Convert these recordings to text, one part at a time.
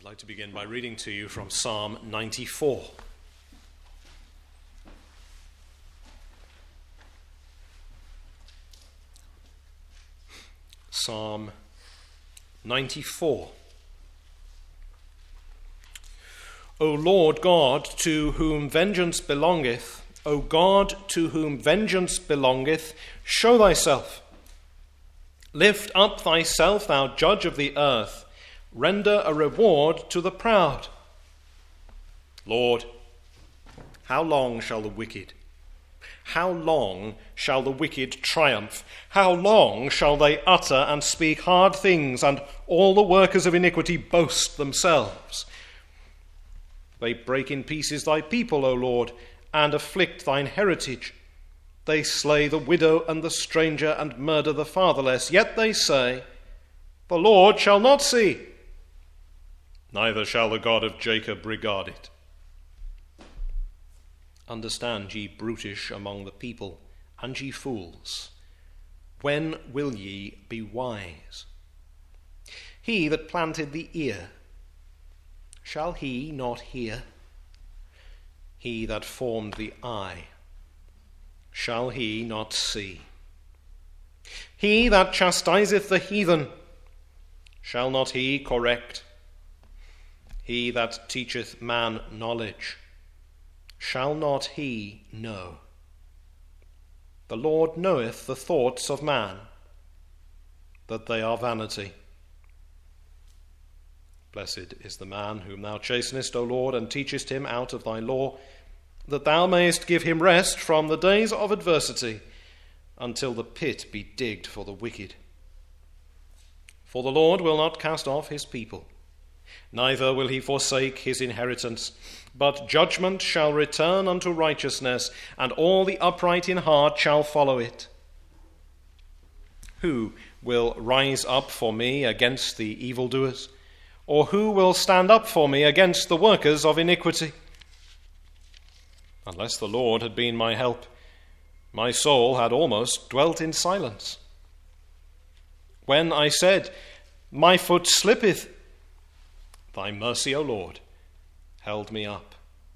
I'd like to begin by reading to you from Psalm 94. Psalm 94. O Lord God, to whom vengeance belongeth, O God, to whom vengeance belongeth, show thyself. Lift up thyself, thou judge of the earth. Render a reward to the proud. Lord, how long shall the wicked triumph? How long shall they utter and speak hard things, and all the workers of iniquity boast themselves? They break in pieces thy people, O Lord, and afflict thine heritage. They slay the widow and the stranger, and murder the fatherless. Yet they say, the Lord shall not see, neither shall the God of Jacob regard it. Understand, ye brutish among the people, and ye fools, when will ye be wise? He that planted the ear, shall he not hear? He that formed the eye, shall he not see? He that chastiseth the heathen, shall not he correct? He that teacheth man knowledge, shall not he know? The Lord knoweth the thoughts of man, that they are vanity. Blessed is the man whom thou chastenest, O Lord, and teachest him out of thy law, that thou mayest give him rest from the days of adversity, until the pit be digged for the wicked. For the Lord will not cast off his people, neither will he forsake his inheritance. But judgment shall return unto righteousness, and all the upright in heart shall follow it. Who will rise up for me against the evildoers? Or who will stand up for me against the workers of iniquity? Unless the Lord had been my help, my soul had almost dwelt in silence. When I said, my foot slippeth, thy mercy, O Lord, held me up.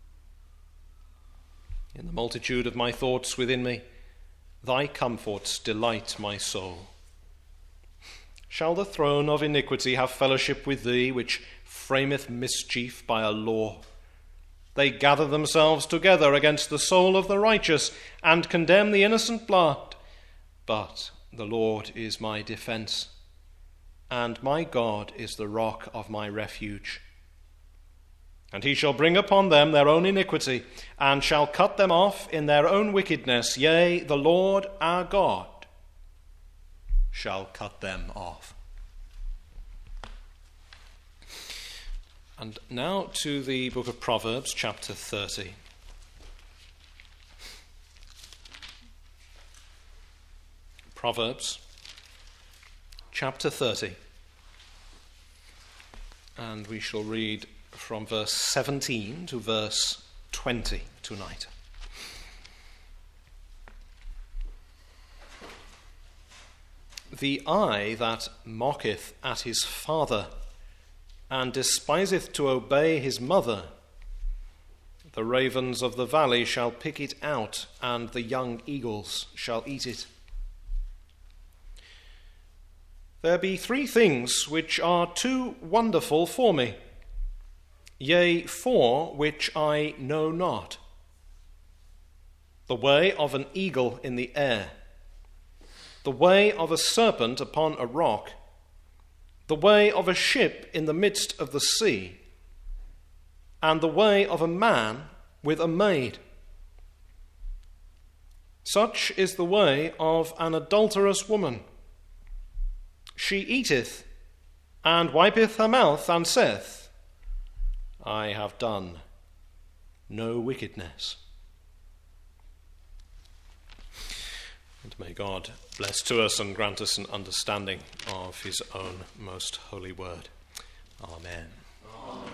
In the multitude of my thoughts within me, thy comforts delight my soul. Shall the throne of iniquity have fellowship with thee, which frameth mischief by a law? They gather themselves together against the soul of the righteous, and condemn the innocent blood. But the Lord is my defense, and my God is the rock of my refuge. And he shall bring upon them their own iniquity, and shall cut them off in their own wickedness. Yea, the Lord our God shall cut them off. And now to the book of Proverbs, chapter 30. Proverbs, chapter 30. And we shall read from verse 17 to verse 20 tonight. The eye that mocketh at his father, and despiseth to obey his mother, the ravens of the valley shall pick it out, and the young eagles shall eat it. There be three things which are too wonderful for me, yea, four which I know not. The way of an eagle in the air, the way of a serpent upon a rock, the way of a ship in the midst of the sea, and the way of a man with a maid. Such is the way of an adulterous woman. She eateth, and wipeth her mouth, and saith, I have done no wickedness. And may God bless to us and grant us an understanding of his own most holy word. Amen. Amen.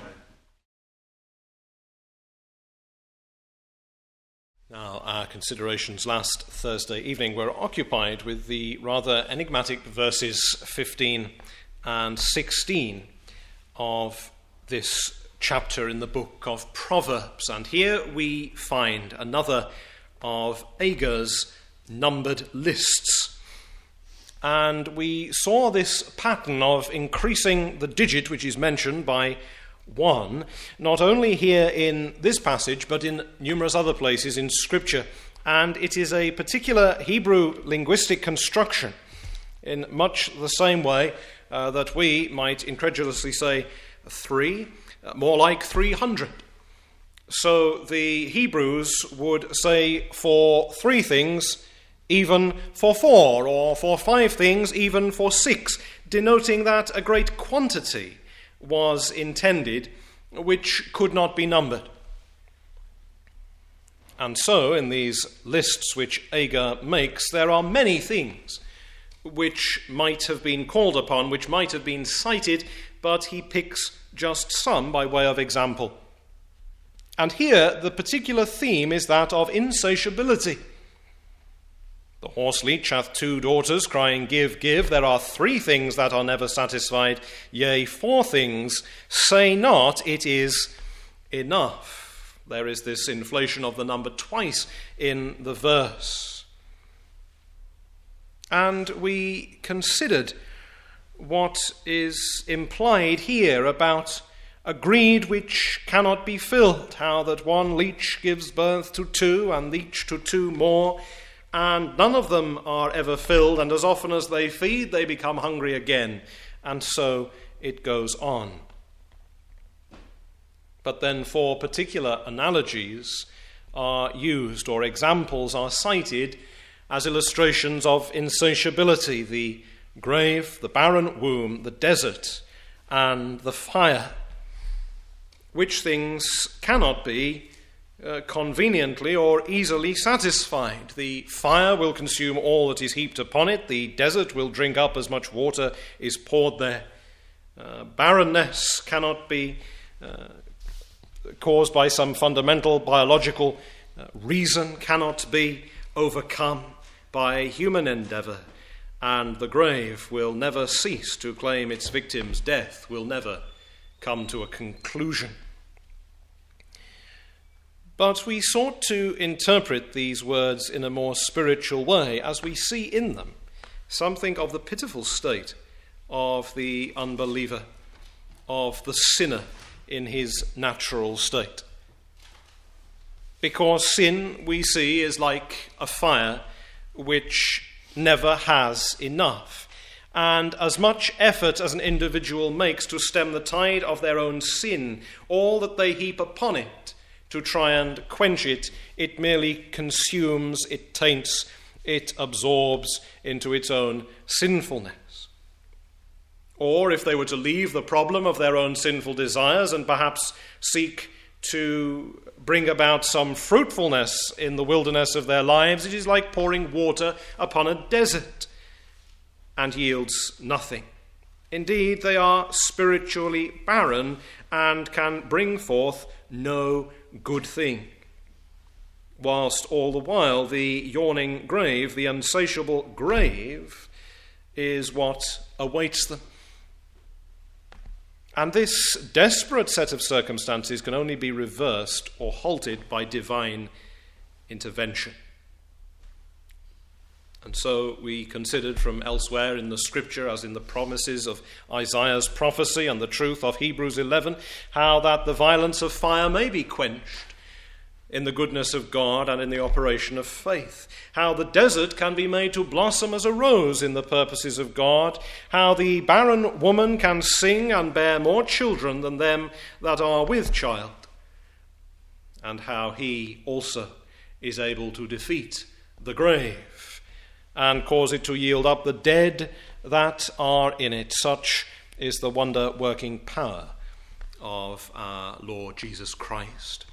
Now, our considerations last Thursday evening were occupied with the rather enigmatic verses 15 and 16 of this chapter in the book of Proverbs. And here we find another of Agur's numbered lists. And we saw this pattern of increasing the digit which is mentioned by 1, not only here in this passage, but in numerous other places in Scripture. And it is a particular Hebrew linguistic construction, in much the same way that we might incredulously say 3, more like 300. So the Hebrews would say for 3 things, even for 4, or for 5 things, even for 6, denoting that a great quantity was intended which could not be numbered. And so in these lists which Agur makes, there are many things which might have been called upon, which might have been cited, but he picks just some by way of example. And here the particular theme is that of insatiability. The horse leech hath 2 daughters, crying, Give, give. There are 3 things that are never satisfied, yea, 4 things. Say not, it is enough. There is this inflation of the number twice in the verse. And we considered what is implied here about a greed which cannot be filled, how that one leech gives birth to 2, and each to 2 more, and none of them are ever filled, and as often as they feed, they become hungry again. And so it goes on. But then 4 particular analogies are used, or examples are cited, as illustrations of insatiability: the grave, the barren womb, the desert, and the fire, which things cannot be conveniently or easily satisfied. The fire will consume all that is heaped upon it. The desert will drink up as much water is poured there. Barrenness cannot be caused by some fundamental biological reason, cannot be overcome by human endeavor. And the grave will never cease to claim its victim's death, will never come to a conclusion. But we sought to interpret these words in a more spiritual way, as we see in them something of the pitiful state of the unbeliever, of the sinner in his natural state. Because sin, we see, is like a fire which never has enough. And as much effort as an individual makes to stem the tide of their own sin, all that they heap upon it to try and quench it, it merely consumes, it taints, it absorbs into its own sinfulness. Or if they were to leave the problem of their own sinful desires and perhaps seek to bring about some fruitfulness in the wilderness of their lives, it is like pouring water upon a desert and yields nothing. Indeed, they are spiritually barren and can bring forth no good thing. Whilst all the while the yawning grave, the unsatiable grave, is what awaits them. And this desperate set of circumstances can only be reversed or halted by divine intervention. And so we considered from elsewhere in the Scripture, as in the promises of Isaiah's prophecy and the truth of Hebrews 11, how that the violence of fire may be quenched in the goodness of God and in the operation of faith, how the desert can be made to blossom as a rose in the purposes of God, how the barren woman can sing and bear more children than them that are with child, and how he also is able to defeat the grave and cause it to yield up the dead that are in it. Such is the wonder-working power of our Lord Jesus Christ.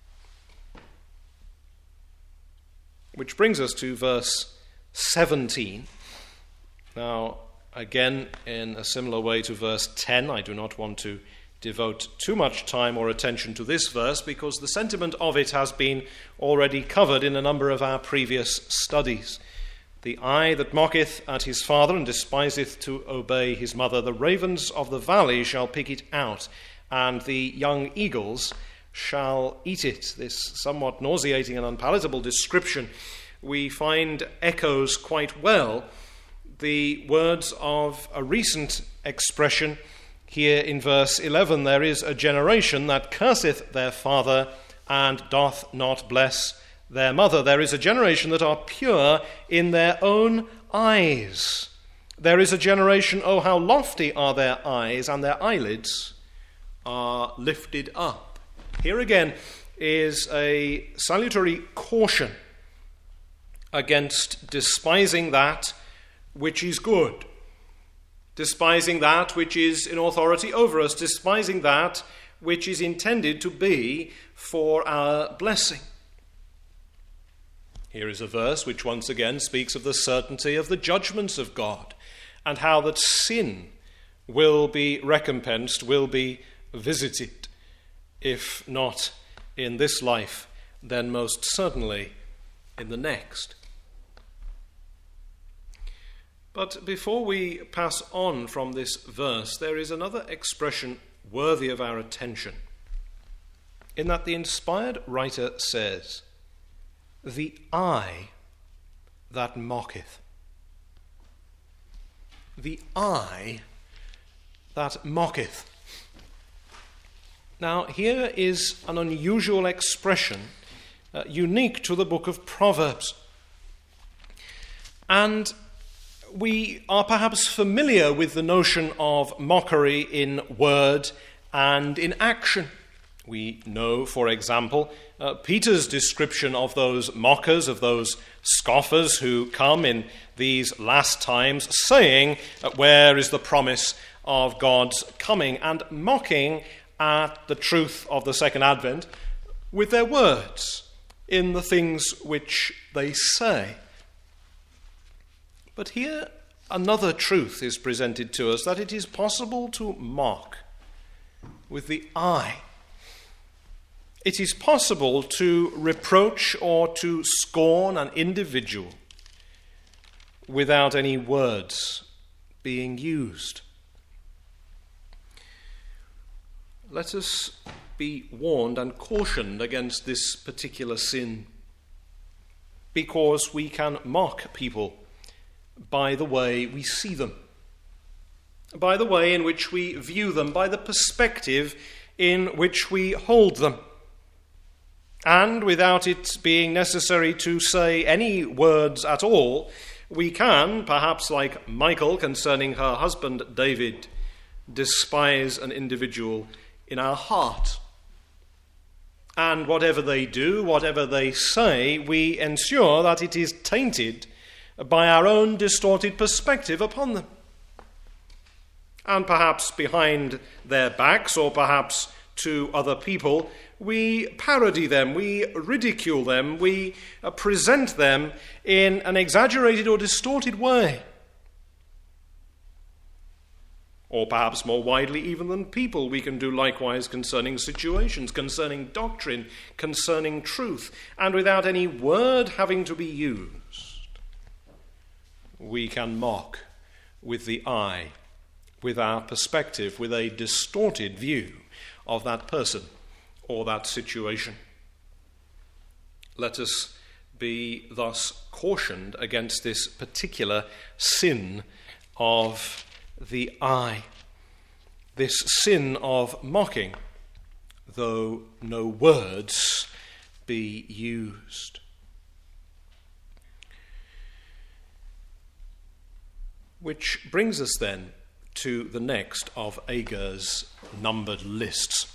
Which brings us to verse 17. Now, again, in a similar way to verse 10, I do not want to devote too much time or attention to this verse because the sentiment of it has been already covered in a number of our previous studies. The eye that mocketh at his father and despiseth to obey his mother, the ravens of the valley shall pick it out, and the young eagles shall eat it. This somewhat nauseating and unpalatable description, we find echoes quite well the words of a recent expression here in verse 11. There is a generation that curseth their father and doth not bless their mother. There is a generation that are pure in their own eyes. There is a generation, oh, how lofty are their eyes, and their eyelids are lifted up. Here again is a salutary caution against despising that which is good, despising that which is in authority over us, despising that which is intended to be for our blessing. Here is a verse which once again speaks of the certainty of the judgments of God, and how that sin will be recompensed, will be visited, if not in this life, then most certainly in the next. But before we pass on from this verse, there is another expression worthy of our attention, in that the inspired writer says, "The eye that mocketh." The eye that mocketh. Now, here is an unusual expression, unique to the book of Proverbs. And we are perhaps familiar with the notion of mockery in word and in action. We know, for example, Peter's description of those mockers, of those scoffers who come in these last times, saying, "Where is the promise of God's coming?" and mocking at the truth of the second advent with their words, in the things which they say. But here another truth is presented to us, that it is possible to mock with the eye. It is possible to reproach or to scorn an individual without any words being used. Let us be warned and cautioned against this particular sin, because we can mock people by the way we see them, by the way in which we view them, by the perspective in which we hold them. And without it being necessary to say any words at all, we can, perhaps like Michal concerning her husband David, despise an individual in our heart. And whatever they do, whatever they say, we ensure that it is tainted by our own distorted perspective upon them. And perhaps behind their backs, or perhaps to other people, we parody them, we ridicule them, we present them in an exaggerated or distorted way. Or perhaps more widely even than people, we can do likewise concerning situations, concerning doctrine, concerning truth, and without any word having to be used, we can mock with the eye, with our perspective, with a distorted view of that person or that situation. Let us be thus cautioned against this particular sin of the eye, this sin of mocking, though no words be used. Which brings us then to the next of Agur's numbered lists.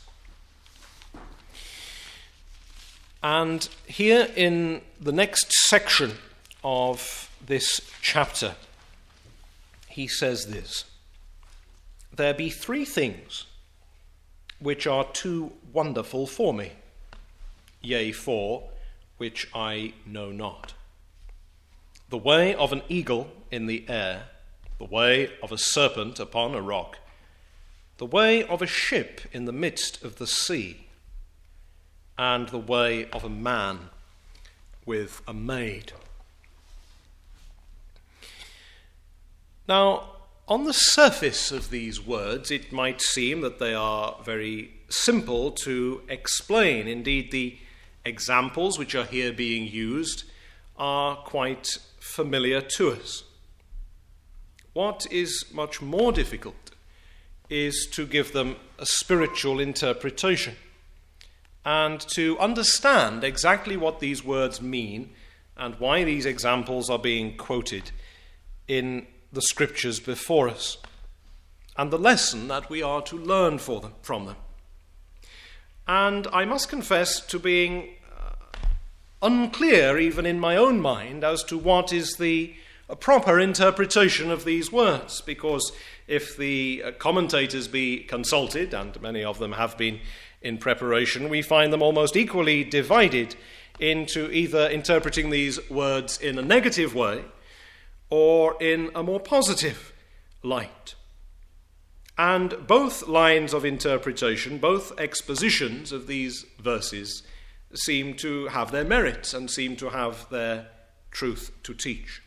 And here in the next section of this chapter, he says this: "There be three things which are too wonderful for me, yea, four which I know not. The way of an eagle in the air, the way of a serpent upon a rock, the way of a ship in the midst of the sea, and the way of a man with a maid." Now, On the surface of these words, it might seem that they are very simple to explain. Indeed, the examples which are here being used are quite familiar to us. What is much more difficult is to give them a spiritual interpretation and to understand exactly what these words mean and why these examples are being quoted in the scriptures before us, and the lesson that we are to learn from them. And I must confess to being unclear even in my own mind as to what is the proper interpretation of these words, because if the commentators be consulted, and many of them have been in preparation, we find them almost equally divided into either interpreting these words in a negative way or in a more positive light. And both lines of interpretation, both expositions of these verses, seem to have their merits and seem to have their truth to teach.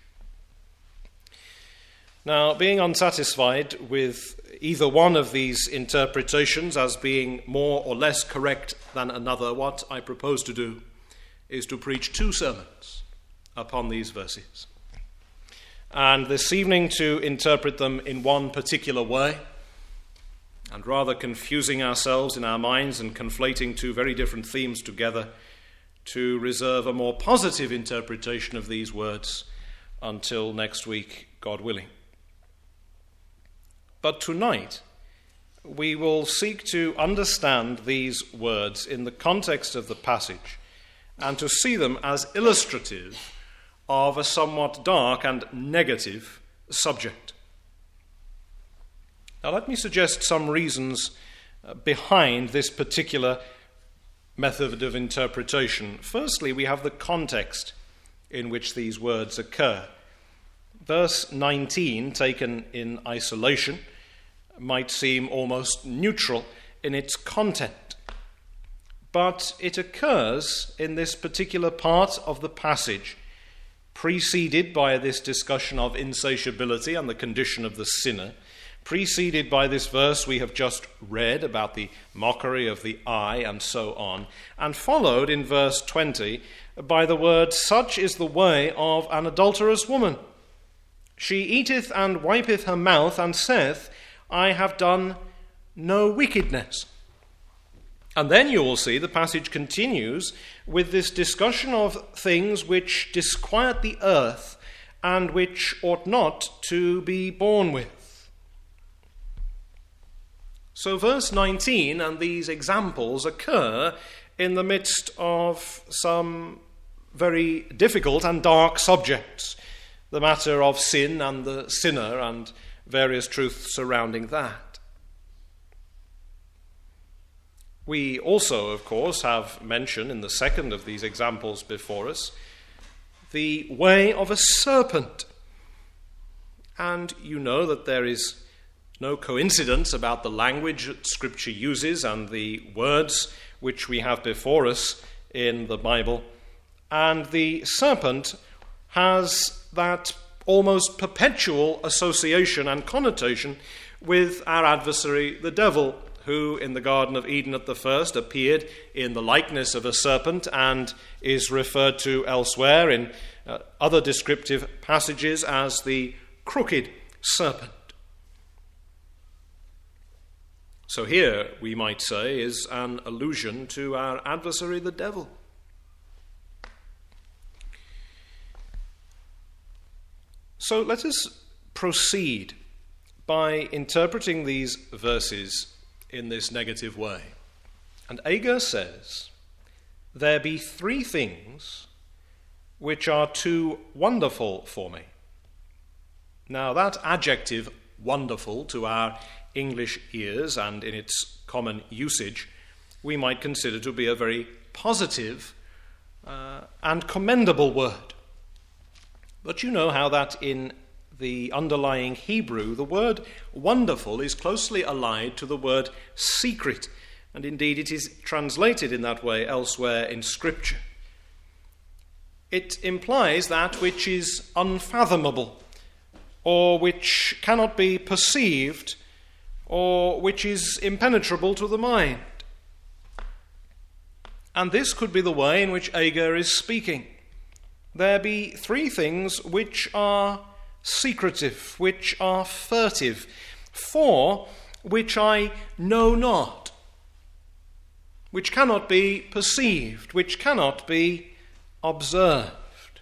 Now, being unsatisfied with either one of these interpretations as being more or less correct than another, what I propose to do is to preach two sermons upon these verses. And this evening to interpret them in one particular way, and rather confusing ourselves in our minds and conflating two very different themes together, to reserve a more positive interpretation of these words until next week, God willing. But tonight, we will seek to understand these words in the context of the passage and to see them as illustrative of a somewhat dark and negative subject. Now, let me suggest some reasons behind this particular method of interpretation. Firstly, we have the context in which these words occur. Verse 19, taken in isolation, might seem almost neutral in its content, but it occurs in this particular part of the passage, preceded by this discussion of insatiability and the condition of the sinner, preceded by this verse we have just read about the mockery of the eye and so on, and followed in verse 20 by the word, "Such is the way of an adulterous woman. She eateth and wipeth her mouth and saith, I have done no wickedness." And then you will see the passage continues with this discussion of things which disquiet the earth and which ought not to be borne with. So verse 19 and these examples occur in the midst of some very difficult and dark subjects, the matter of sin and the sinner and various truths surrounding that. We also, of course, have mentioned in the second of these examples before us the way of a serpent. And you know that there is no coincidence about the language that Scripture uses and the words which we have before us in the Bible. And the serpent has that almost perpetual association and connotation with our adversary, the devil, who in the Garden of Eden at the first appeared in the likeness of a serpent and is referred to elsewhere in other descriptive passages as the crooked serpent. So here, we might say, is an allusion to our adversary, the devil. So let us proceed by interpreting these verses in this negative way. And Agur says, "There be three things which are too wonderful for me." Now that adjective, wonderful, to our English ears and in its common usage, we might consider to be a very positive and commendable word. But you know how that in the underlying Hebrew, the word wonderful is closely allied to the word secret, and indeed it is translated in that way elsewhere in Scripture. It implies that which is unfathomable, or which cannot be perceived, or which is impenetrable to the mind. And this could be the way in which Agur is speaking. There be three things which are secretive, which are furtive, four which I know not, which cannot be perceived, which cannot be observed.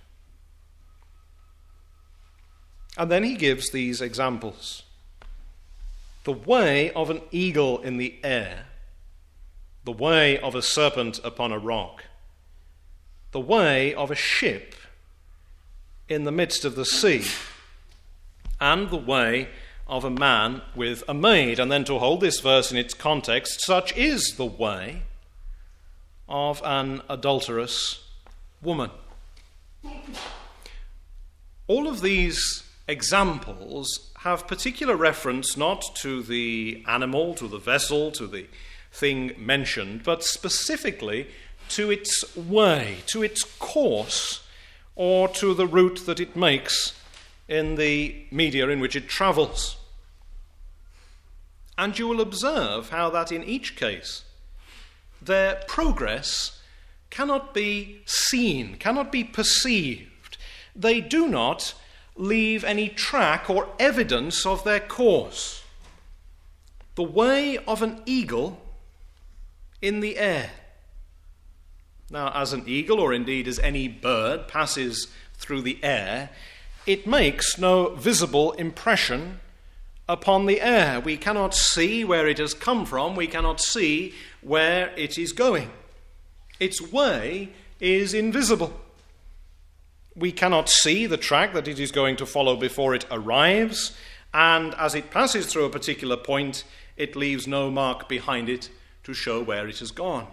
And then he gives these examples. The way of an eagle in the air, the way of a serpent upon a rock, the way of a ship in the midst of the sea, and the way of a man with a maid. And then to hold this verse in its context, such is the way of an adulterous woman. All of these examples have particular reference not to the animal, to the vessel, to the thing mentioned, but specifically to its way, to its course, or to the route that it makes in the media in which it travels. And you will observe how that in each case their progress cannot be seen, cannot be perceived. They do not leave any track or evidence of their course. The way of an eagle in the air. Now, as an eagle, or indeed as any bird, passes through the air, it makes no visible impression upon the air. We cannot see where it has come from. We cannot see where it is going. Its way is invisible. We cannot see the track that it is going to follow before it arrives, and as it passes through a particular point, it leaves no mark behind it to show where it has gone.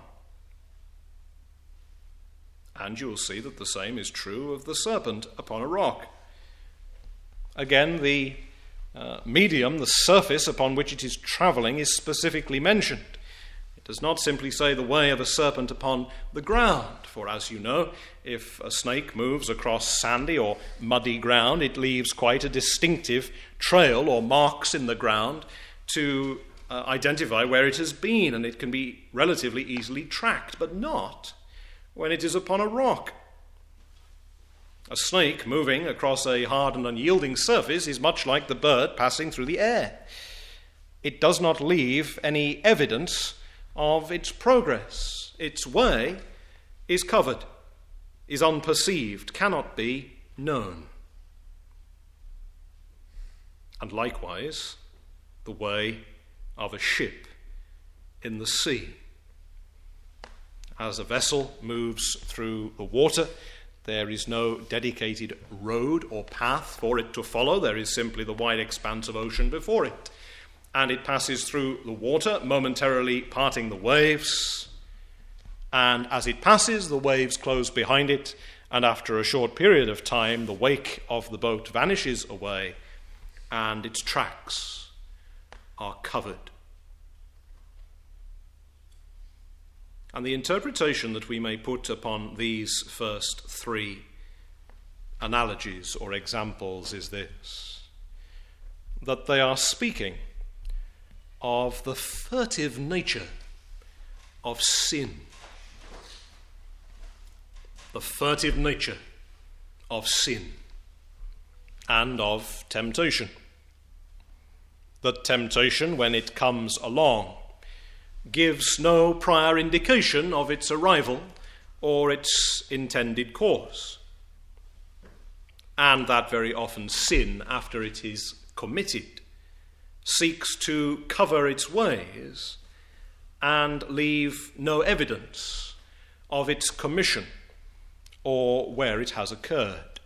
And you will see that the same is true of the serpent upon a rock. Again, the medium, the surface upon which it is travelling, is specifically mentioned. It does not simply say the way of a serpent upon the ground, for as you know, if a snake moves across sandy or muddy ground, it leaves quite a distinctive trail or marks in the ground to identify where it has been, and it can be relatively easily tracked, but not when it is upon a rock. A snake moving across a hard and unyielding surface is much like the bird passing through the air. It does not leave any evidence of its progress. Its way is covered, is unperceived, cannot be known. And likewise, the way of a ship in the sea. As a vessel moves through the water, there is no dedicated road or path for it to follow. There is simply the wide expanse of ocean before it. And it passes through the water, momentarily parting the waves. And as it passes, the waves close behind it, and after a short period of time, the wake of the boat vanishes away, and its tracks are covered. And the interpretation that we may put upon these first three analogies or examples is this: that they are speaking of the furtive nature of sin. The furtive nature of sin and of temptation. That temptation, when it comes along, gives no prior indication of its arrival or its intended course. And that very often sin, after it is committed, seeks to cover its ways and leave no evidence of its commission or where it has occurred.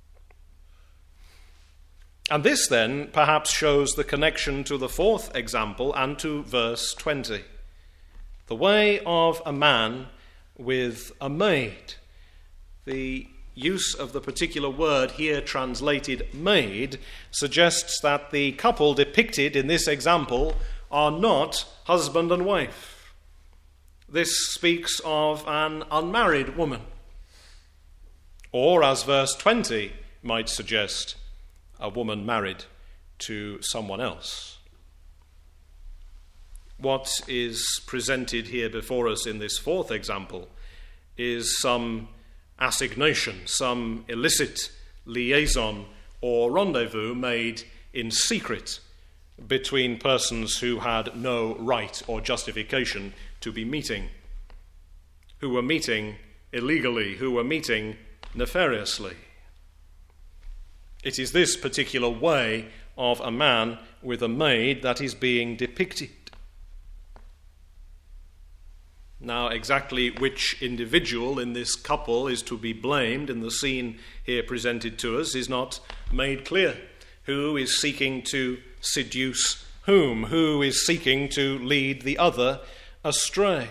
And this then perhaps shows the connection to the fourth example and to verse 20. The way of a man with a maid. The use of the particular word here translated maid suggests that the couple depicted in this example are not husband and wife. This speaks of an unmarried woman. Or, as verse 20 might suggest, a woman married to someone else. What is presented here before us in this fourth example is some assignation, some illicit liaison or rendezvous made in secret between persons who had no right or justification to be meeting, who were meeting illegally, who were meeting nefariously. It is this particular way of a man with a maid that is being depicted. Now, exactly which individual in this couple is to be blamed in the scene here presented to us is not made clear. Who is seeking to seduce whom? Who is seeking to lead the other astray?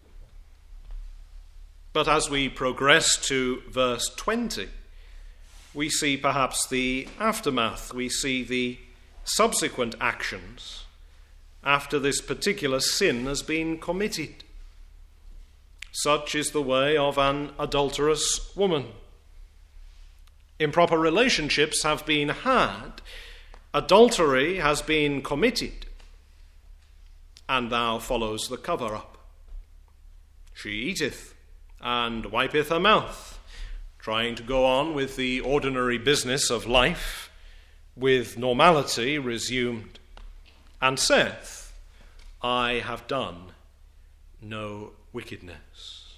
But as we progress to verse 20, we see perhaps the aftermath. We see the subsequent actions after this particular sin has been committed. Such is the way of an adulterous woman. Improper relationships have been had, adultery has been committed, and now follows the cover-up. She eateth and wipeth her mouth, trying to go on with the ordinary business of life, with normality resumed, and saith, I have done no wickedness.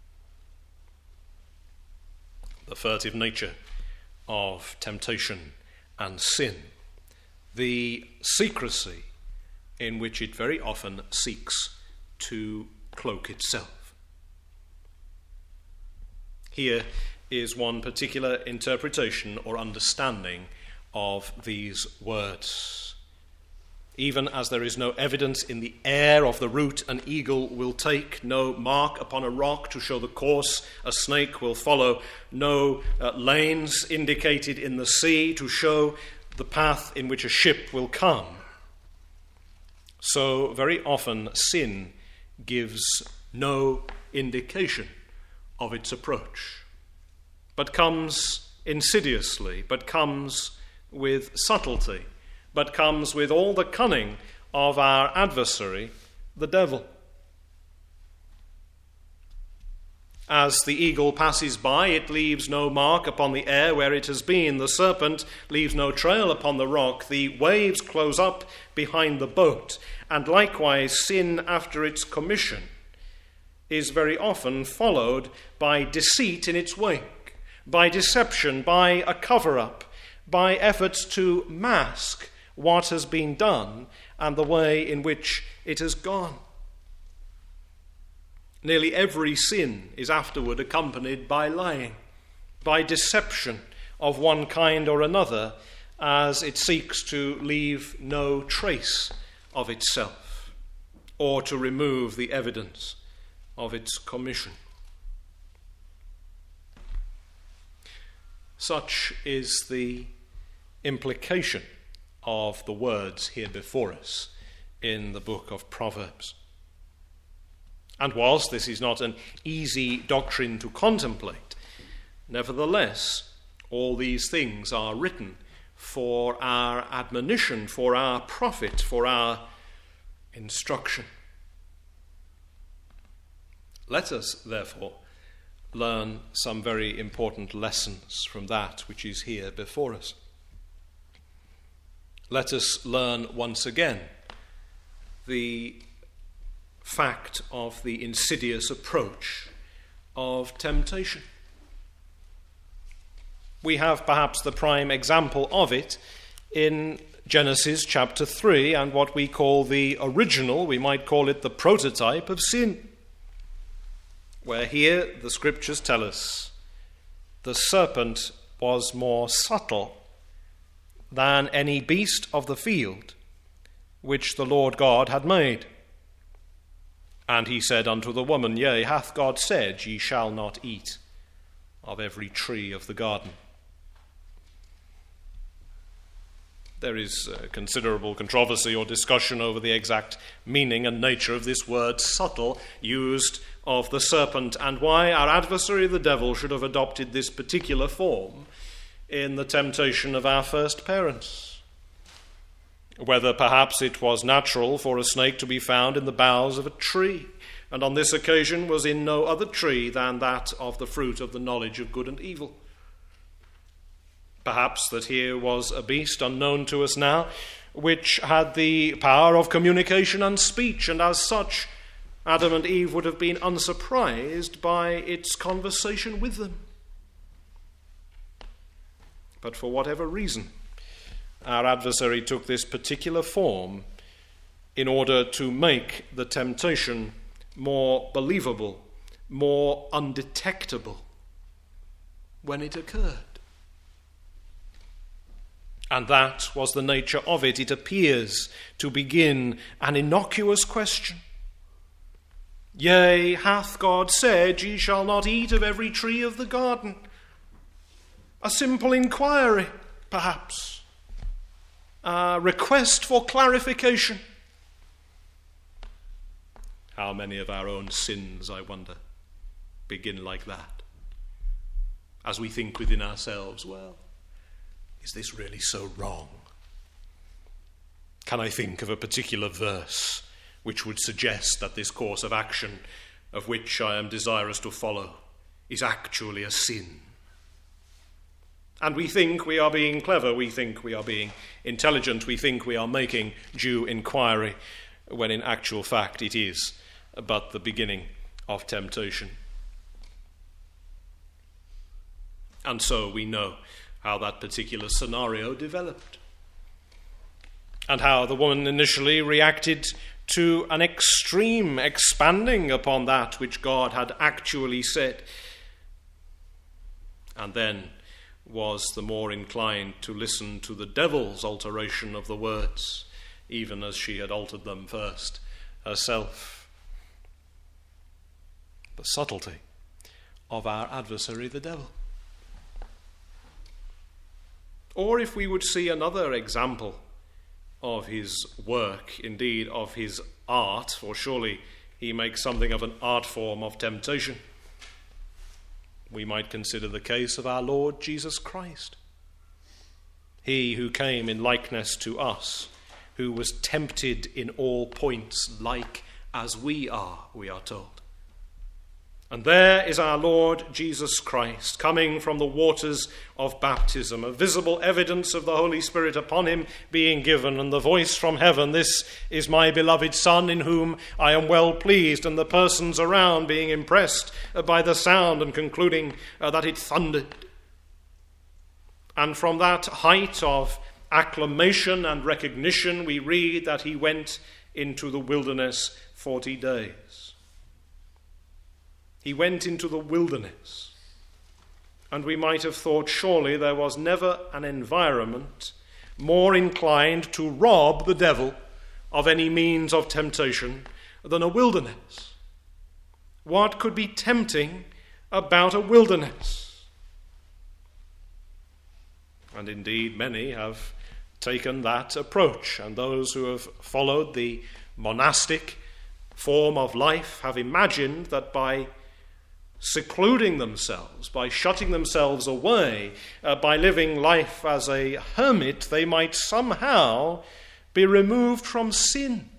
The furtive nature of temptation and sin, the secrecy in which it very often seeks to cloak itself. Here is one particular interpretation or understanding of these words. Even as there is no evidence in the air of the route an eagle will take, no mark upon a rock to show the course a snake will follow, no lanes indicated in the sea to show the path in which a ship will come, so very often sin gives no indication of its approach, but comes insidiously, but comes with subtlety, but comes with all the cunning of our adversary, the devil. As the eagle passes by, it leaves no mark upon the air where it has been. The serpent leaves no trail upon the rock. The waves close up behind the boat. And likewise, sin after its commission is very often followed by deceit in its wake, by deception, by a cover-up, by efforts to mask what has been done and the way in which it has gone. Nearly every sin is afterward accompanied by lying, by deception of one kind or another, as it seeks to leave no trace of itself or to remove the evidence of its commission. Such is the implication of the words here before us in the book of Proverbs. And whilst this is not an easy doctrine to contemplate, nevertheless, all these things are written for our admonition, for our profit, for our instruction. Let us, therefore, learn some very important lessons from that which is here before us. Let us learn once again the fact of the insidious approach of temptation. We have perhaps the prime example of it in Genesis chapter 3 and what we call the original, we might call it the prototype of sin, where here the scriptures tell us the serpent was more subtle than any beast of the field which the Lord God had made. And he said unto the woman, Yea, hath God said, Ye shall not eat of every tree of the garden? There is considerable controversy or discussion over the exact meaning and nature of this word subtle used of the serpent, and why our adversary the devil should have adopted this particular form in the temptation of our first parents. Whether perhaps it was natural for a snake to be found in the boughs of a tree, and on this occasion was in no other tree than that of the fruit of the knowledge of good and evil. Perhaps that here was a beast unknown to us now, which had the power of communication and speech, and as such, Adam and Eve would have been unsurprised by its conversation with them. But for whatever reason, our adversary took this particular form in order to make the temptation more believable, more undetectable when it occurred. And that was the nature of it. It appears to begin an innocuous question. Yea, hath God said, ye shall not eat of every tree of the garden? A simple inquiry, perhaps. A request for clarification. How many of our own sins, I wonder, begin like that? As we think within ourselves, well, is this really so wrong? Can I think of a particular verse which would suggest that this course of action of which I am desirous to follow is actually a sin? And we think we are being clever, we think we are being intelligent, we think we are making due inquiry, when in actual fact it is but the beginning of temptation. And so we know how that particular scenario developed, and how the woman initially reacted to an extreme expanding upon that which God had actually said, and then was the more inclined to listen to the devil's alteration of the words, even as she had altered them first herself. The subtlety of our adversary, the devil. Or if we would see another example of his work, indeed of his art, for surely he makes something of an art form of temptation, we might consider the case of our Lord Jesus Christ. He who came in likeness to us, who was tempted in all points like as we are told. And there is our Lord Jesus Christ, coming from the waters of baptism, a visible evidence of the Holy Spirit upon him being given, and the voice from heaven, "This is my beloved Son, in whom I am well pleased," and the persons around being impressed by the sound and concluding that it thundered. And from that height of acclamation and recognition, we read that he went into the wilderness 40 days. He went into the wilderness, and we might have thought surely there was never an environment more inclined to rob the devil of any means of temptation than a wilderness. What could be tempting about a wilderness? And indeed many have taken that approach, and those who have followed the monastic form of life have imagined that by secluding themselves, by shutting themselves away, by living life as a hermit, they might somehow be removed from sin.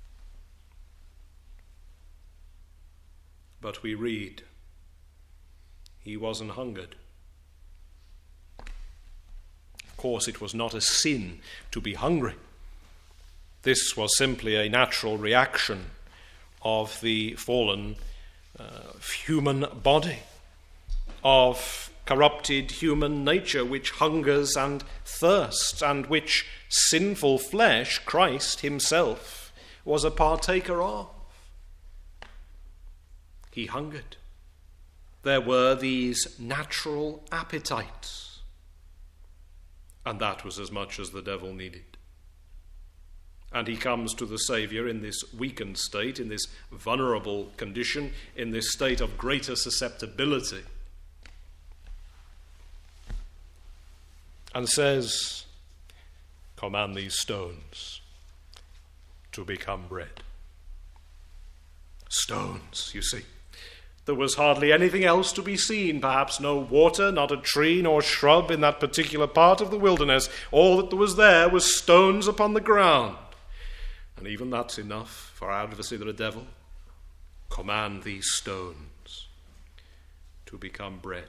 But we read, he was an hungered. Of course, it was not a sin to be hungry. This was simply a natural reaction of the fallen human body, of corrupted human nature, which hungers and thirsts, and which sinful flesh, Christ himself, was a partaker of. He hungered. There were these natural appetites, and that was as much as the devil needed. And he comes to the Saviour in this weakened state, in this vulnerable condition, in this state of greater susceptibility, and says, "Command these stones to become bread." Stones, you see. There was hardly anything else to be seen, perhaps no water, not a tree nor shrub in that particular part of the wilderness. All that was there was stones upon the ground. And even that's enough for our adversary, the devil. Command these stones to become bread.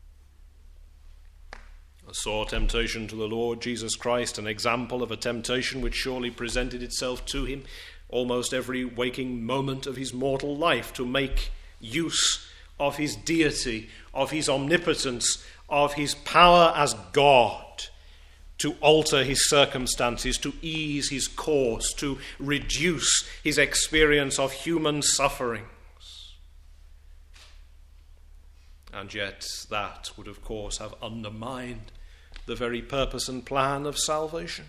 A sore temptation to the Lord Jesus Christ, an example of a temptation which surely presented itself to him almost every waking moment of his mortal life, to make use of his deity, of his omnipotence, of his power as God, to alter his circumstances, to ease his course, to reduce his experience of human sufferings. And yet that would, of course, have undermined the very purpose and plan of salvation.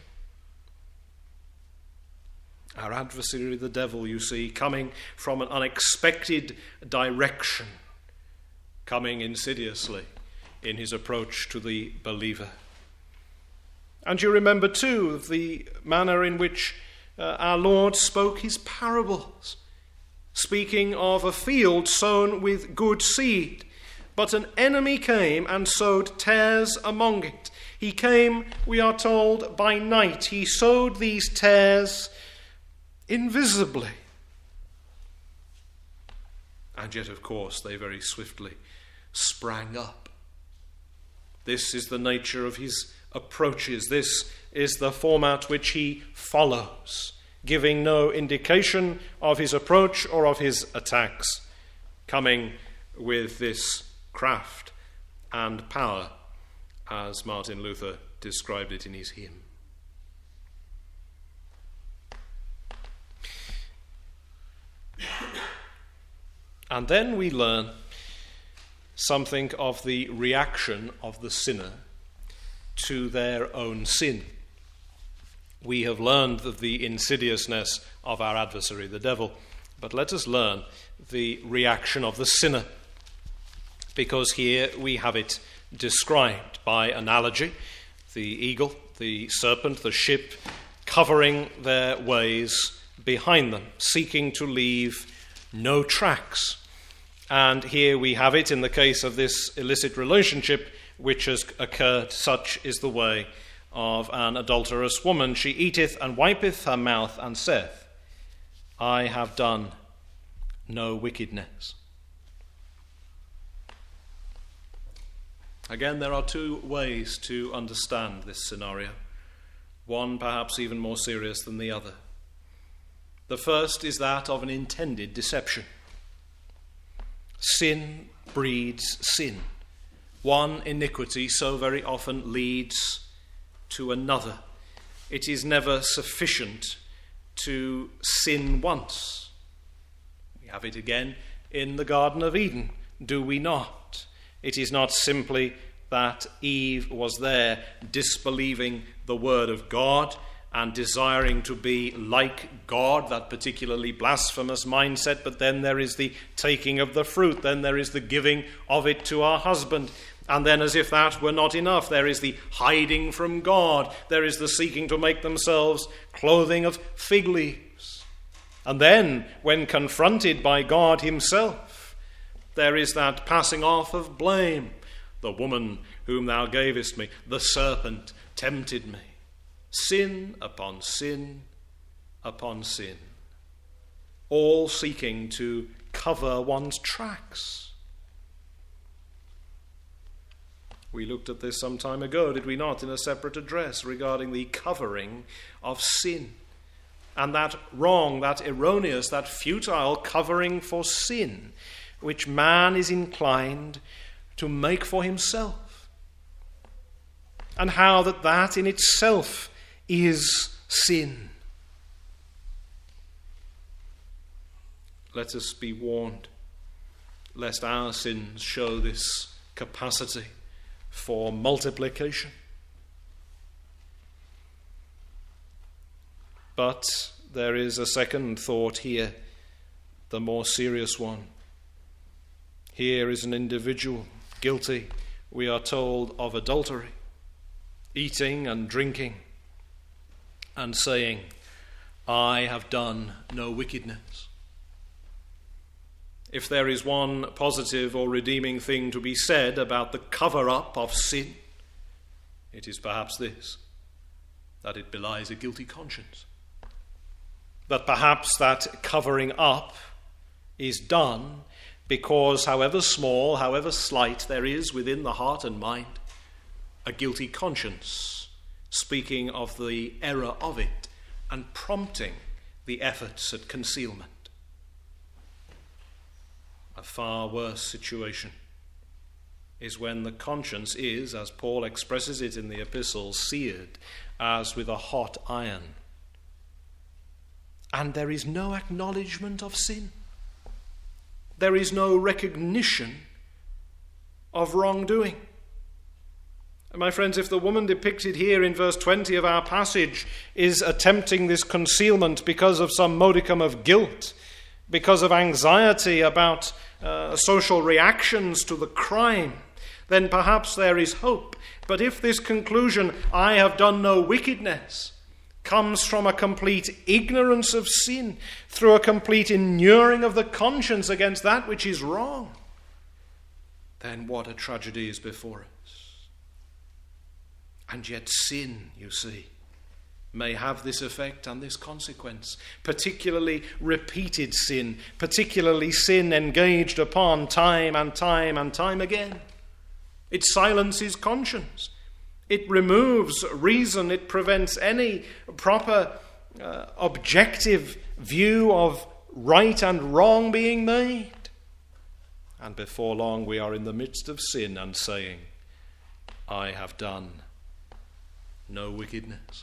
Our adversary, the devil, you see, coming from an unexpected direction, coming insidiously in his approach to the believer. And you remember, too, the manner in which our Lord spoke his parables, speaking of a field sown with good seed. But an enemy came and sowed tares among it. He came, we are told, by night. He sowed these tares invisibly. And yet, of course, they very swiftly sprang up. This is the nature of his approaches. This is the format which he follows, giving no indication of his approach or of his attacks, coming with this craft and power, as Martin Luther described it in his hymn. And then we learn something of the reaction of the sinner to their own sin. We have learned of the insidiousness of our adversary, the devil, but let us learn the reaction of the sinner, because here we have it described by analogy: the eagle, the serpent, the ship, covering their ways behind them, seeking to leave no tracks. And here we have it in the case of this illicit relationship which has occurred. Such is the way of an adulterous woman. She eateth and wipeth her mouth and saith, I have done no wickedness. Again, there are two ways to understand this scenario, one perhaps even more serious than the other. The first is that of an intended deception. Sin breeds sin. One iniquity so very often leads to another. It is never sufficient to sin once. We have it again in the Garden of Eden, do we not? It is not simply that Eve was there disbelieving the word of God and desiring to be like God, that particularly blasphemous mindset, but then there is the taking of the fruit, then there is the giving of it to our husband, and then, as if that were not enough, there is the hiding from God, there is the seeking to make themselves clothing of fig leaves. And then, when confronted by God himself, there is that passing off of blame. The woman whom thou gavest me, the serpent tempted me. Sin upon sin upon sin, all seeking to cover one's tracks. We looked at this some time ago, did we not, in a separate address regarding the covering of sin, and that wrong, that erroneous, that futile covering for sin, which man is inclined to make for himself, and how that in itself is sin. Let us be warned, lest our sins show this capacity for multiplication. But there is a second thought here, the more serious one. Here is an individual guilty, we are told, of adultery, eating and drinking, and saying, I have done no wickedness. If there is one positive or redeeming thing to be said about the cover-up of sin, it is perhaps this, that it belies a guilty conscience. That perhaps that covering up is done because, however small, however slight, there is within the heart and mind a guilty conscience, speaking of the error of it and prompting the efforts at concealment. A far worse situation is when the conscience is, as Paul expresses it in the epistles, seared as with a hot iron. And there is no acknowledgement of sin. There is no recognition of wrongdoing. And my friends, if the woman depicted here in verse 20 of our passage is attempting this concealment because of some modicum of guilt, because of anxiety about social reactions to the crime, then perhaps there is hope. But if this conclusion, I have done no wickedness, comes from a complete ignorance of sin, through a complete inuring of the conscience against that which is wrong, then what a tragedy is before us. And yet sin, you see, may have this effect and this consequence, particularly repeated sin, particularly sin engaged upon time and time and time again. It silences conscience. It removes reason. It prevents any proper objective view of right and wrong being made. And before long we are in the midst of sin and saying, I have done no wickedness.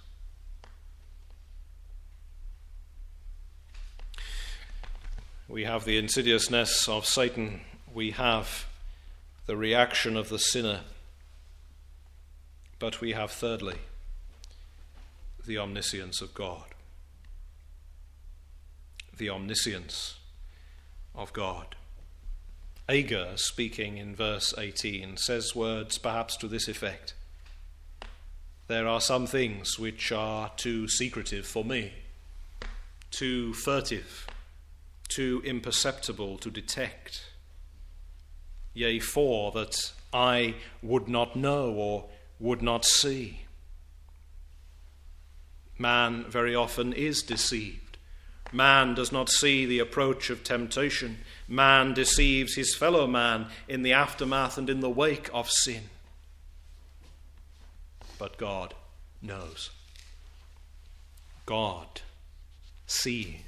We have the insidiousness of Satan. We have the reaction of the sinner. But we have, thirdly, the omniscience of God. The omniscience of God. Agur, speaking in verse 18, says words perhaps to this effect. There are some things which are too secretive for me, too furtive, too imperceptible to detect. Yea, for that I would not know or would not see. Man very often is deceived. Man does not see the approach of temptation. Man deceives his fellow man in the aftermath and in the wake of sin. But God knows. God sees.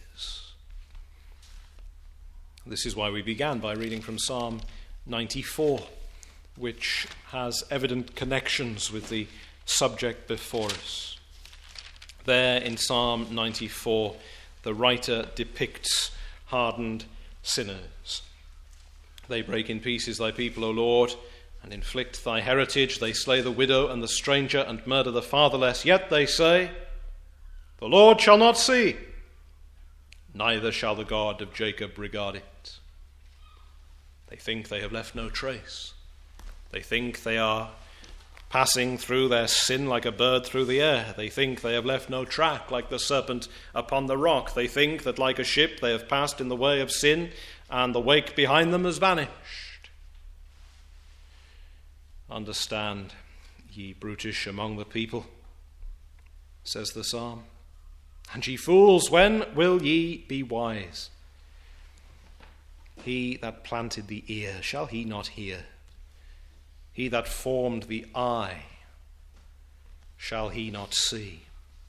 This is why we began by reading from Psalm 94, which has evident connections with the subject before us. There in Psalm 94, the writer depicts hardened sinners. They break in pieces thy people, O Lord, and inflict thy heritage. They slay the widow and the stranger and murder the fatherless. Yet they say, the Lord shall not see, neither shall the God of Jacob regard it. They think they have left no trace. They think they are passing through their sin like a bird through the air. They think they have left no track like the serpent upon the rock. They think that like a ship they have passed in the way of sin, and the wake behind them has vanished. Understand, ye brutish among the people, says the psalm. And ye fools, when will ye be wise? He that planted the ear, shall he not hear? He that formed the eye, shall he not see?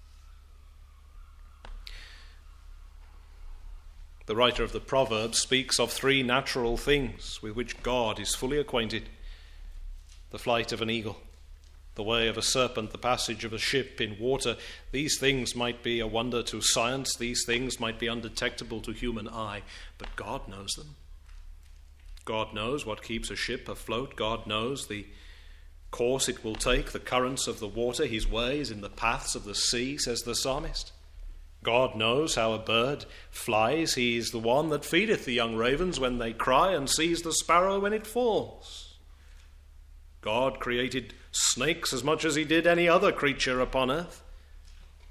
The writer of the Proverbs speaks of three natural things with which God is fully acquainted: the flight of an eagle, the way of a serpent, the passage of a ship in water. These things might be a wonder to science. These things might be undetectable to human eye, but God knows them. God knows what keeps a ship afloat. God knows the course it will take, the currents of the water, his ways in the paths of the sea, says the psalmist. God knows how a bird flies. He is the one that feedeth the young ravens when they cry, and sees the sparrow when it falls. God created snakes as much as he did any other creature upon earth.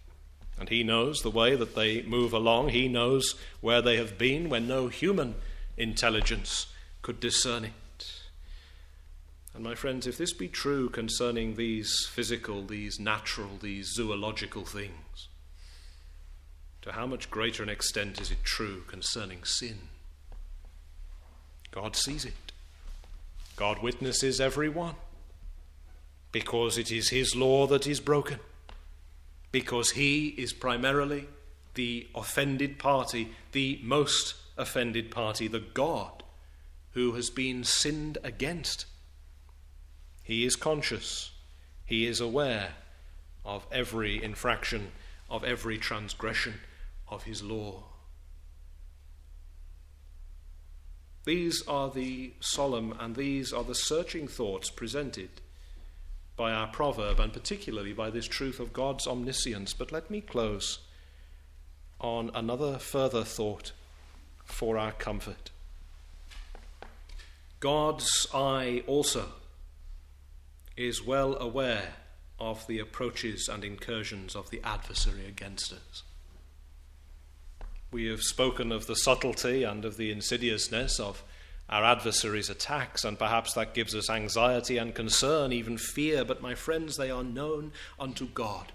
And he knows the way that they move along. He knows where they have been when no human intelligence could discern it. And my friends, if this be true concerning these physical, these natural, these zoological things, to how much greater an extent is it true concerning sin? God sees it. God witnesses every one, because it is his law that is broken, because he is primarily the offended party, the most offended party, the God who has been sinned against. He is conscious, he is aware of every infraction, of every transgression of his law. These are the solemn and these are the searching thoughts presented by our proverb, and particularly by this truth of God's omniscience. But let me close on another further thought for our comfort. God's eye also is well aware of the approaches and incursions of the adversary against us. We have spoken of the subtlety and of the insidiousness of our adversary's attacks, and perhaps that gives us anxiety and concern, even fear, but my friends, they are known unto God.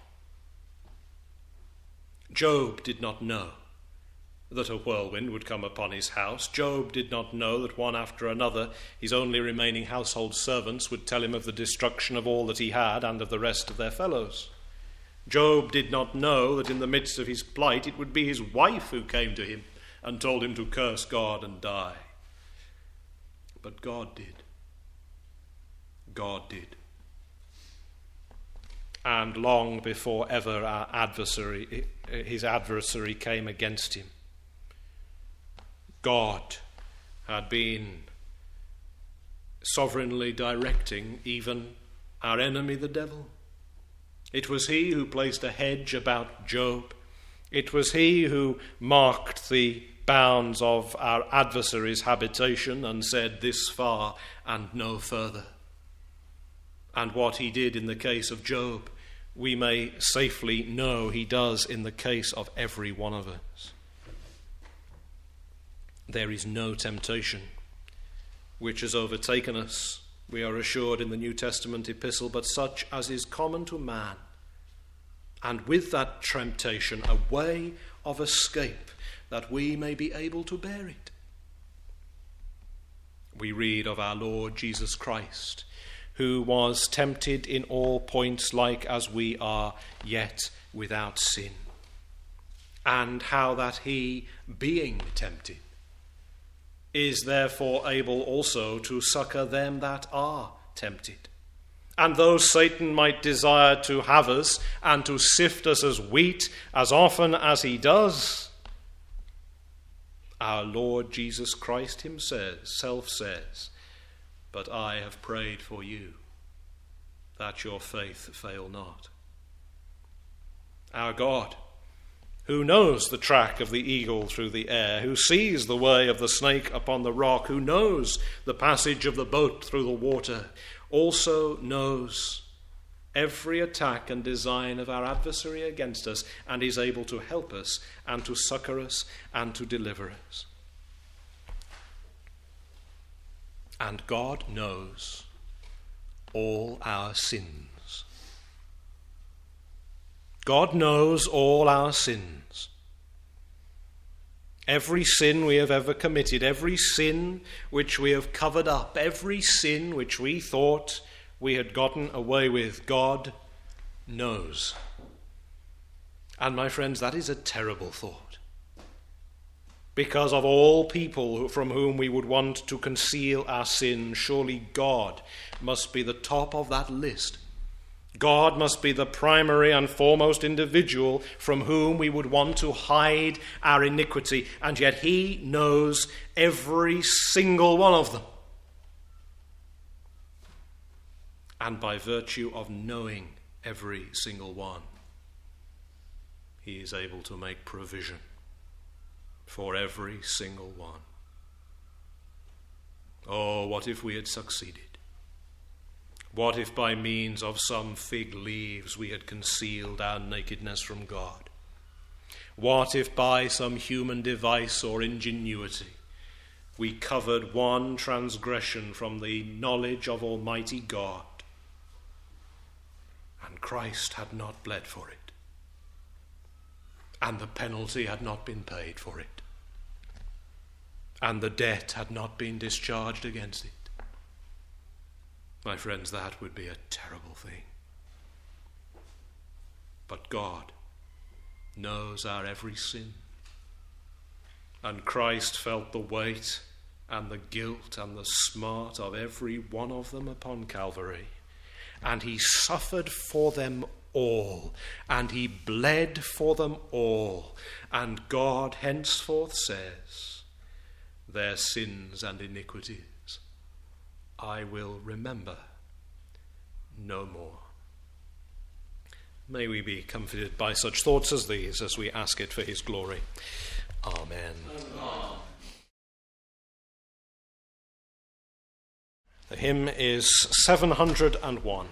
Job did not know that a whirlwind would come upon his house. Job did not know that one after another his only remaining household servants would tell him of the destruction of all that he had and of the rest of their fellows. Job did not know that in the midst of his plight it would be his wife who came to him and told him to curse God and die. But God did. God did. And long before ever his adversary came against him, God had been sovereignly directing even our enemy, the devil. It was he who placed a hedge about Job. It was he who marked the bounds of our adversary's habitation and said, "This far and no further." And what he did in the case of Job, we may safely know he does in the case of every one of us. There is no temptation which has overtaken us, we are assured in the New Testament epistle, but such as is common to man. And with that temptation, a way of escape, that we may be able to bear it. We read of our Lord Jesus Christ, who was tempted in all points like as we are, yet without sin. And how that he, being tempted, is therefore able also to succor them that are tempted. And though Satan might desire to have us and to sift us as wheat as often as he does, our Lord Jesus Christ himself says, "But I have prayed for you, that your faith fail not." Our God, who knows the track of the eagle through the air, who sees the way of the snake upon the rock, who knows the passage of the boat through the water, also knows every attack and design of our adversary against us, and is able to help us and to succor us and to deliver us. And God knows all our sins. God knows all our sins. Every sin we have ever committed, every sin which we have covered up, every sin which we thought we had gotten away with, God knows. And my friends, that is a terrible thought. Because of all people from whom we would want to conceal our sin, surely God must be the top of that list. God must be the primary and foremost individual from whom we would want to hide our iniquity, and yet he knows every single one of them. And by virtue of knowing every single one, he is able to make provision for every single one. Oh, what if we had succeeded? What if by means of some fig leaves we had concealed our nakedness from God? What if by some human device or ingenuity we covered one transgression from the knowledge of Almighty God, and Christ had not bled for it, and the penalty had not been paid for it, and the debt had not been discharged against it. My friends, that would be a terrible thing. But God knows our every sin. And Christ felt the weight and the guilt and the smart of every one of them upon Calvary. And he suffered for them all, and he bled for them all. And God henceforth says, their sins and iniquities I will remember no more. May we be comforted by such thoughts as these as we ask it for his glory. Amen. Amen. The hymn is 701.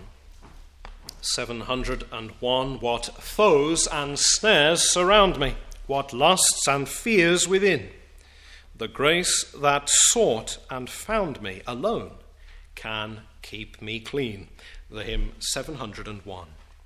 701. What foes and snares surround me, what lusts and fears within. The grace that sought and found me alone can keep me clean. The hymn 701.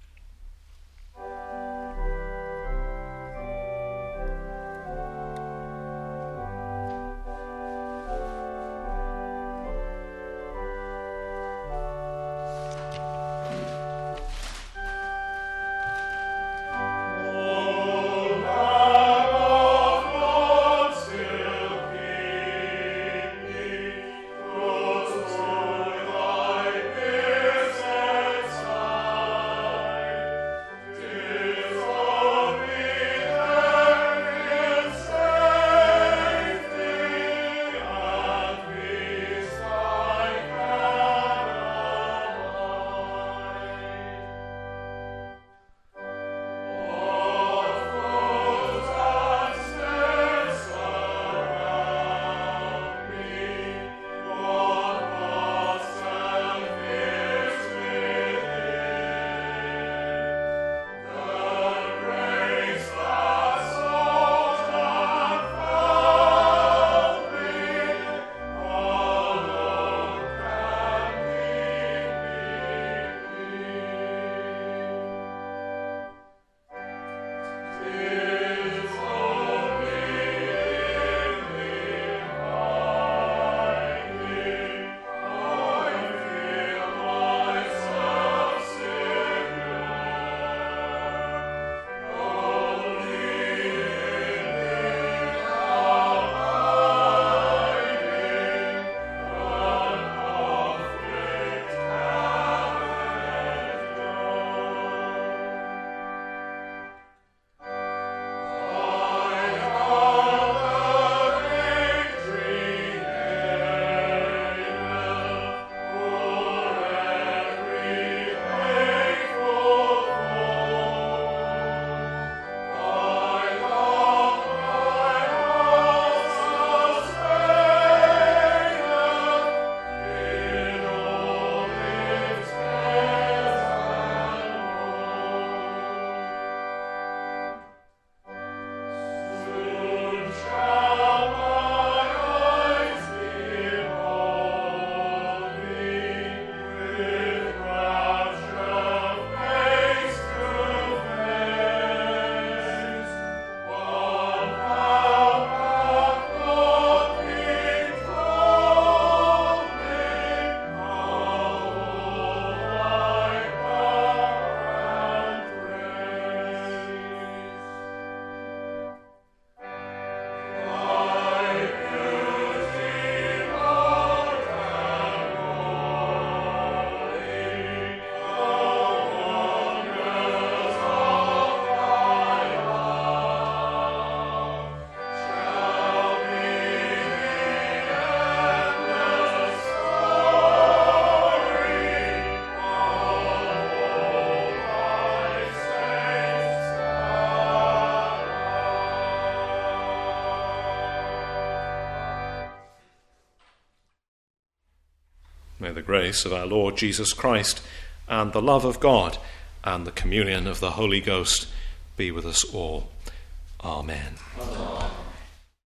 May the grace of our Lord Jesus Christ and the love of God and the communion of the Holy Ghost be with us all. Amen. Amen.